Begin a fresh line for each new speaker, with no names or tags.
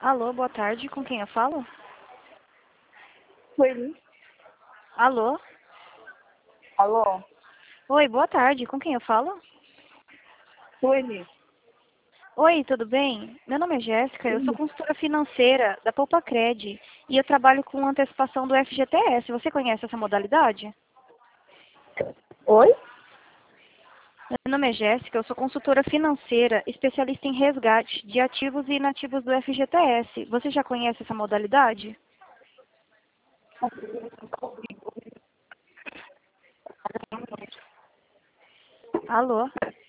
Alô, boa tarde. Com quem eu falo?
Sueli.
Alô?
Alô?
Oi, boa tarde. Com quem eu falo?
Sueli.
Oi, tudo bem? Meu nome é Jéssica, eu sou
Sim.
consultora financeira da Poupacred e eu trabalho com antecipação do FGTS. Você conhece essa modalidade?
Oi?
Meu nome é Jéssica, eu sou consultora financeira, especialista em resgate de ativos e inativos do FGTS. Você já conhece essa modalidade? Alô?